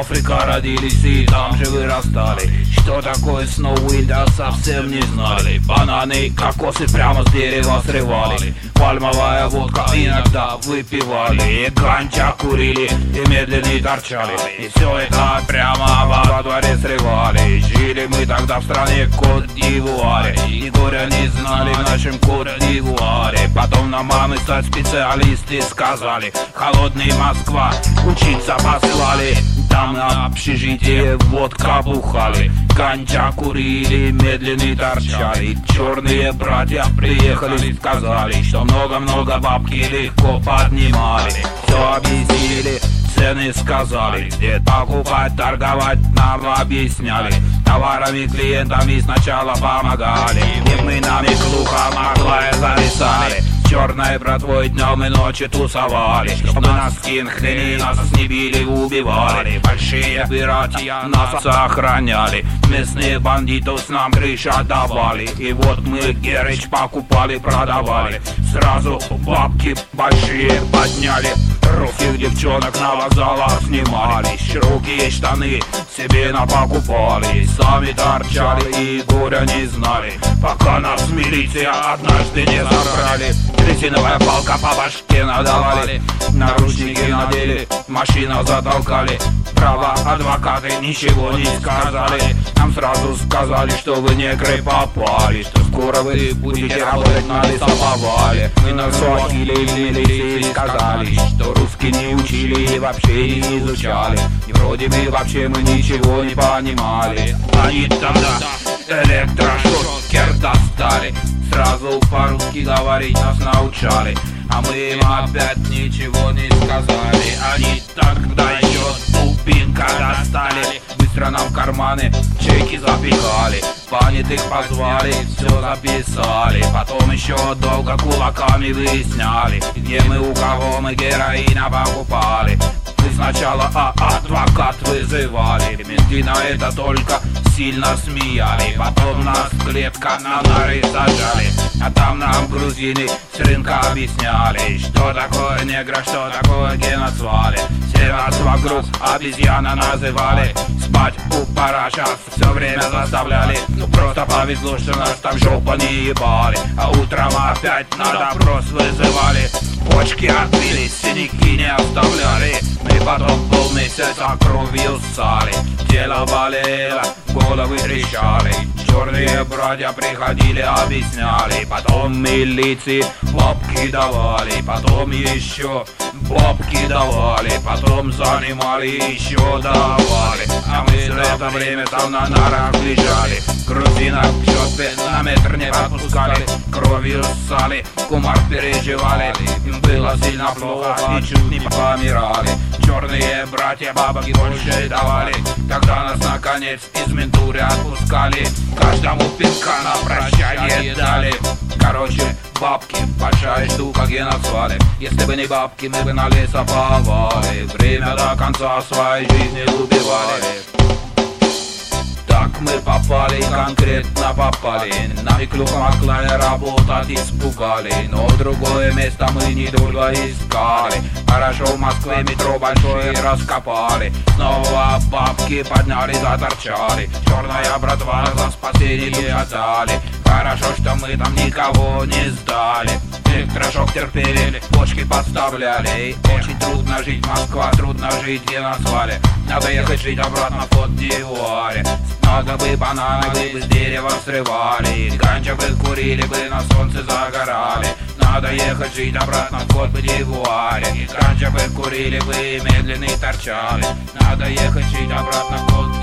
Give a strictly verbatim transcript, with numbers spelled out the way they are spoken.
Африка родились и там же вырастали. Что такое Сноуильда, совсем не знали. Бананы, кокосы прямо с дерева срывали. Пальмовая водка иногда выпивали. Ганча курили и медленно торчали. И все это прямо во дворе срывали. Жили мы тогда в стране Кот-д'Ивуаре, и горя не знали в нашем Кот-д'Ивуаре. Потом нам мамы стать специалисты сказали: холодный Москва, учиться посылали. Там на общежитие водка бухали. Ганча курили, медленно торчали. Черные братья приехали, сказали, что много-много бабки легко поднимали. Все объяснили, цены сказали, где покупать, торговать нам объясняли. Товарами, клиентами сначала помогали, и мы нами глухо Маклая зависали. Черной братвой днем и ночью тусовали, чтобы нас кинхли, нас не били, убивали. Большие братья нас охраняли, местные бандитов нам крыша давали. И вот мы Герыч покупали, продавали, сразу бабки большие подняли. Русских девчонок на вокзалах снимали, широкие штаны себе напокупали. Сами торчали и горя не знали, пока нас милиция однажды не забрали. Резиновая палка по башке надавали, наручники надели, машину затолкали. Право, адвокаты ничего не сказали, нам сразу сказали, что вы негры попали, что скоро вы будете работать на лесоповале. Мы на суахили в милиции сказали, что русские не учили и вообще не изучали, и вроде бы вообще мы ничего не понимали. Они тогда электрошокер достали, сразу по-русски говорить нас научали, а мы им опять ничего не сказали. Они тогда еще дубинка достали, быстро нам в карманы чеки запихали. Понятых позвали, все записали, потом еще долго кулаками выясняли, где мы, у кого мы героина покупали. Мы сначала а адвокат вызывали, менты на это только сильно смеяли. Потом нас клетка на нары сажали, а там нам грузины с рынка объясняли, что такое негра, что такое геноцвали. Все нас вокруг обезьяна называли, спать у параша все время заставляли. Ну просто повезло, что нас там жопа не ебали, а утром опять на допрос вызывали. Почки отбились, синяки не оставляли, мы потом полмесяца кровью ссали. Тело болело, головы трещали, черные братья приходили, объясняли. Потом милиции бабки давали, потом еще бабки давали, потом занимали, еще давали. А мы за это время там на нарах лежали, грузинок к жопе на метр не подпускали, кровью ссали, кумар переживали. Им было сильно плохо и чуть не помирали. Черные братья бабки больше давали, когда нас наконец из ментуры отпускали, каждому пинка на прощание дали. Короче, бабки, большая штука геноцвали. Если бы не бабки, мы бы на лесоповале время до конца своей жизни убивали. Так мы попали, конкретно попали, нами клюха Маклая работать испугали. Но в другое место мы недолго искали, хорошо в Москве метро большое раскопали. Снова бабки подняли, заторчали, черная братва за спасение отдали. Хорошо, что мы там никого не сдали, электрошок терпели, почки подставляли. Очень трудно жить, Москва, трудно жить, геноцвали. Надо ехать жить обратно в Кот-д'Ивуаре. Надо бы бананы бы с дерева срывали, ганча бы курили бы, на солнце загорали. Надо ехать жить обратно в Кот-д'Ивуаре, ганча бы курили бы, медленно торчали. Надо ехать жить обратно в Кот-д'Ивуаре.